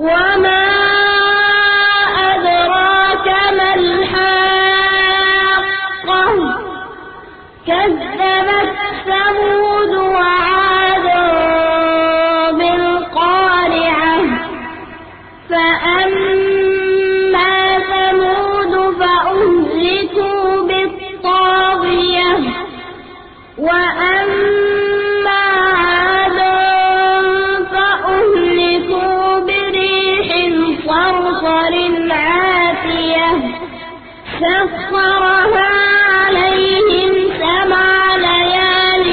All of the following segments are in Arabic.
وما أدراك ما الحاقة كذبت ثمود وعاد بالقارعة فأما ثمود فأهلكوا بالطاغية وأما عاد فأهلكوا بريح صرصر عاتية سخرها عليهم 7 ليال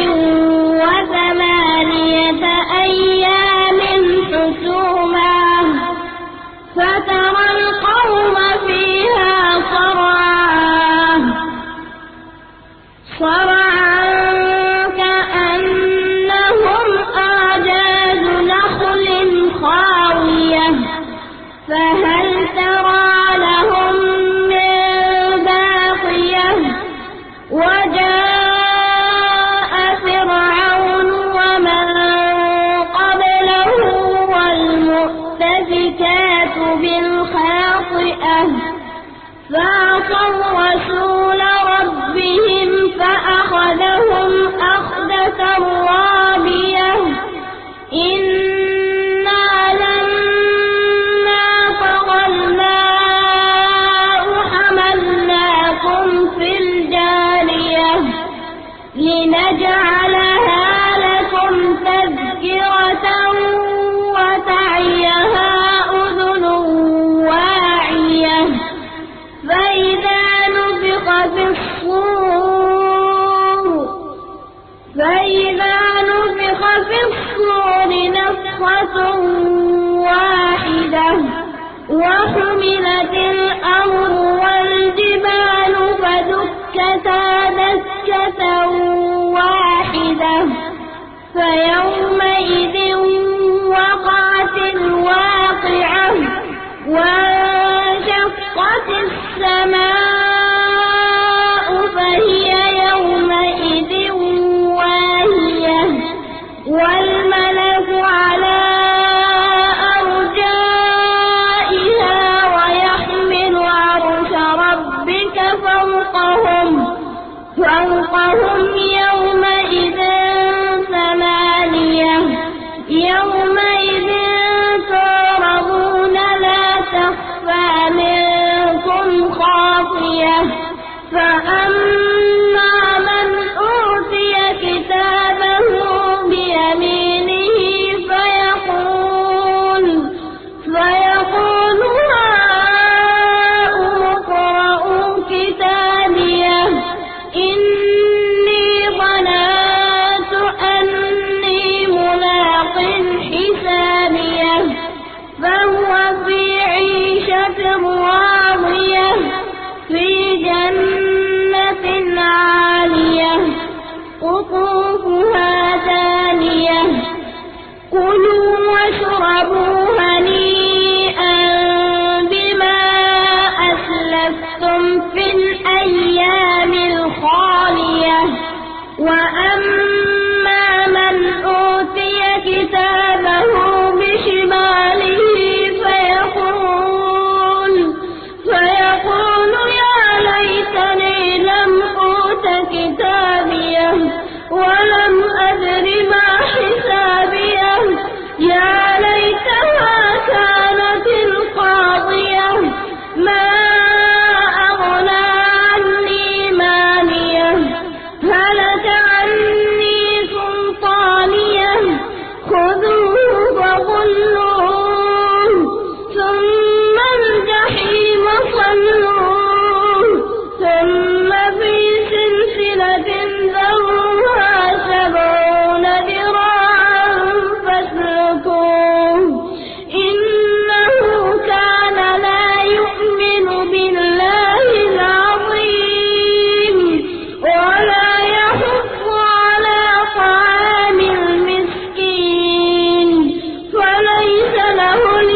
و8 أيام حسوما فترى القوم فيها صرعا كأنهم أعجاز نخل خاوية فهل ترى لهم من باقية وجاء فرعون ومن قبله والمؤتفكات بالخاطئة فعصوا رسول ربهم فأخذهم أخذة رابية إنا لما طغى الماء حملناكم في الجارية لنجعلها لكم تذكرة وتعيها أذن واعية فإذا نفخ في الصور نفخة واحدة وحملت الأرض والجبال فدكتا دكة واحدة فيومئذ وقعت الواقعة وانشقت السماء فهي يومئذ واهية والملك على أرجائها ويحمل عرش ربك فوقهم يومئذ 8 يومئذ تعرضون لا تخفى منكم خافية فأما من أوتي كتابه بيمينه فيقول هاؤم اقرءوا كتابيه إني ظننت أني ملاق حسابيه فهو في عيشة راضية في جنة عالية قطوفها دانية كلوا واشربوا هنيئا بما أسلفتم في الأيام الخالية وأما من أوتي كتابه بشماله فيقول يا ليتني لم أوت كتابيه ولم أدر ما حسابيه يا ليتها كانت القاضية ما أغنى عني ماليه هلك عني سلطانيه خذوه فغلوه ثم الجحيم صلوه ثم في سلسلة ذرعها 70 ذراعا فاسلكوه إنه كان لا يؤمن بالله العظيم ولا يحض على طعام المسكين فليس له